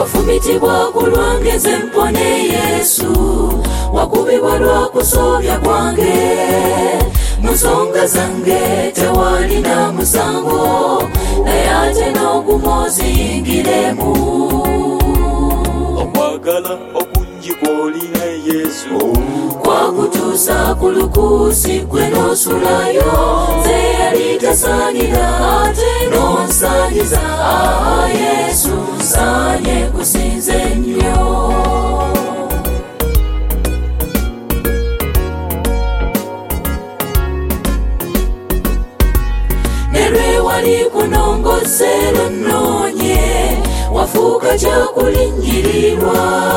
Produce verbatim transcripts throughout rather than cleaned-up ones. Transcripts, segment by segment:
wafumitibwa ku lwange nze mpone Yesu, wakubibwa lwa kusobya kwange, mu nsonga zange tewalina musango, naye ate n'ogumoziyingiremu. Okwagala okungi kw'olina Yesu kwakutuusa ku lukuusi gwe n'osulayo, nze yali tasaanira ate n'onsaanyiza. Ah, Yesu nsaanye kusinze nnyo. Ne lwe wali kunongoze lunnoonye, wafuuka kyakulinnyirirwa.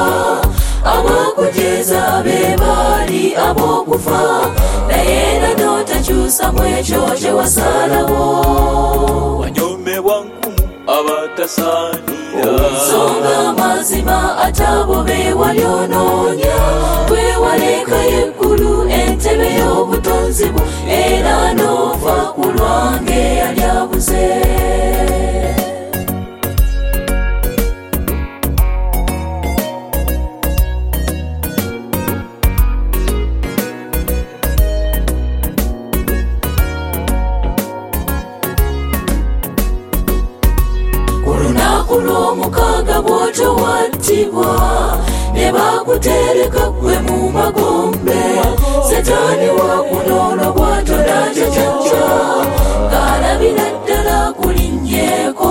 Abakujeeza be baali ab'okufa, naye era n'otakyusamu ekyo kye wasalawo. Wanyoomebwa nkumu abatasaanira, nsonga mazima ate abo be walyonoonya. Gwe walekayo eggulu entebe y'obutonzi bwo, era n'ova ku lwange yali abuze. Olw'omukaaga bw'otowattibwa, ne bakutereka gwe mu magombe, Setaani wakunoona bw'atonakyacacca, ng'alabira ddala kulinnyeeko.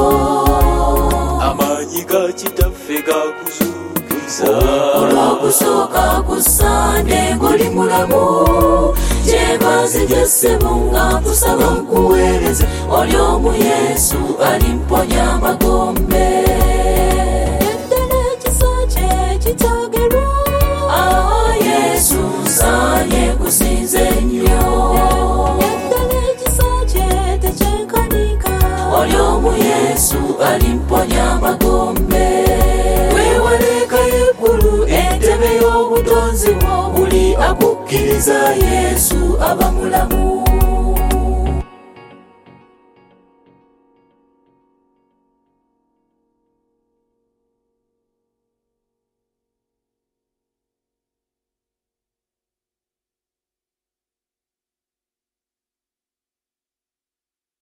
amaanyi ga kitaffe gakuzuukiza, olw'okusooka ku Sande ng'oli mulamu, gyebazi gye ssebo nga nkusaba nkuweereze, oli omu Yesu alimponya amagombe. Eddala ekisa kye kitaagerwa, ah, Yesu nsaanye kusinze nnyo. Eddala ekisa kye tekyenkanika, oli omu Yesu alimponya amagombe. Weewalekayo eggulu entebe y'obutonzi bwo, buli akukkiriza Yesu aba mulamu.